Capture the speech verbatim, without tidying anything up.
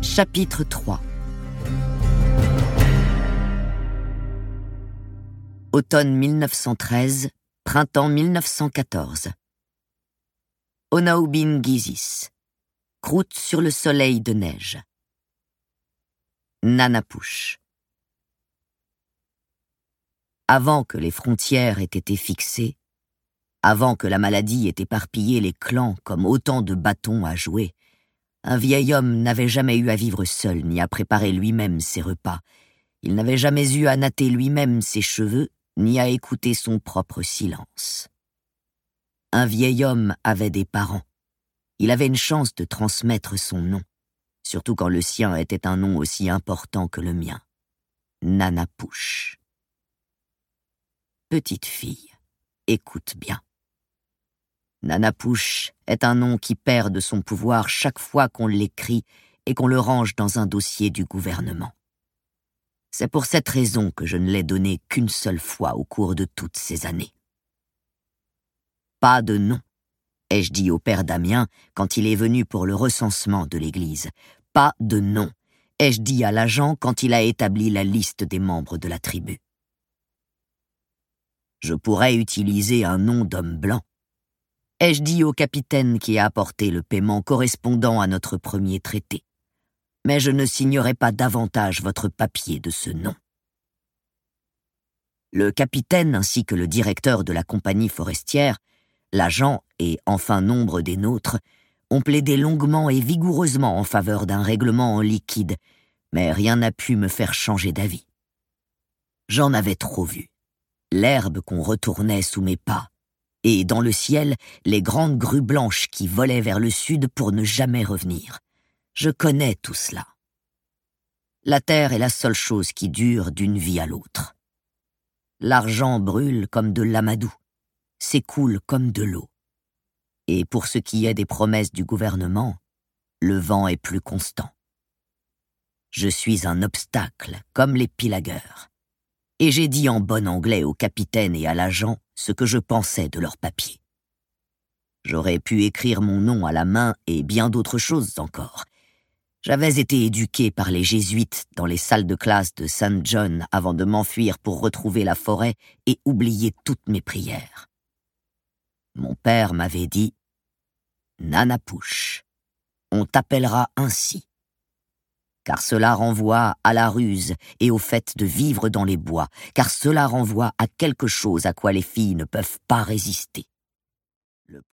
Chapitre trois. Automne mille neuf cent treize, printemps mille neuf cent quatorze. Onaubin-Gizis. Croûte sur le soleil de neige. Nanapush. Avant que les frontières aient été fixées, avant que la maladie ait éparpillé les clans comme autant de bâtons à jouer, un vieil homme n'avait jamais eu à vivre seul ni à préparer lui-même ses repas. Il n'avait jamais eu à natter lui-même ses cheveux ni à écouter son propre silence. Un vieil homme avait des parents. Il avait une chance de transmettre son nom, surtout quand le sien était un nom aussi important que le mien. Nanapush. Petite fille, écoute bien. Nanapush est un nom qui perd de son pouvoir chaque fois qu'on l'écrit et qu'on le range dans un dossier du gouvernement. C'est pour cette raison que je ne l'ai donné qu'une seule fois au cours de toutes ces années. Pas de nom, ai-je dit au père Damien quand il est venu pour le recensement de l'église. Pas de nom, ai-je dit à l'agent quand il a établi la liste des membres de la tribu. Je pourrais utiliser un nom d'homme blanc, ai-je dit au capitaine qui a apporté le paiement correspondant à notre premier traité. Mais je ne signerai pas davantage votre papier de ce nom. Le capitaine ainsi que le directeur de la compagnie forestière, l'agent et enfin nombre des nôtres, ont plaidé longuement et vigoureusement en faveur d'un règlement en liquide, mais rien n'a pu me faire changer d'avis. J'en avais trop vu. L'herbe qu'on retournait sous mes pas, et dans le ciel, les grandes grues blanches qui volaient vers le sud pour ne jamais revenir. Je connais tout cela. La terre est la seule chose qui dure d'une vie à l'autre. L'argent brûle comme de l'amadou, s'écoule comme de l'eau. Et pour ce qui est des promesses du gouvernement, le vent est plus constant. Je suis un obstacle, comme les pillagueurs. Et j'ai dit en bon anglais au capitaine et à l'agent ce que je pensais de leurs papiers. J'aurais pu écrire mon nom à la main et bien d'autres choses encore. J'avais été éduqué par les jésuites dans les salles de classe de Saint John avant de m'enfuir pour retrouver la forêt et oublier toutes mes prières. Mon père m'avait dit « Nanapush, on t'appellera ainsi ». Car cela renvoie à la ruse et au fait de vivre dans les bois, car cela renvoie à quelque chose à quoi les filles ne peuvent pas résister.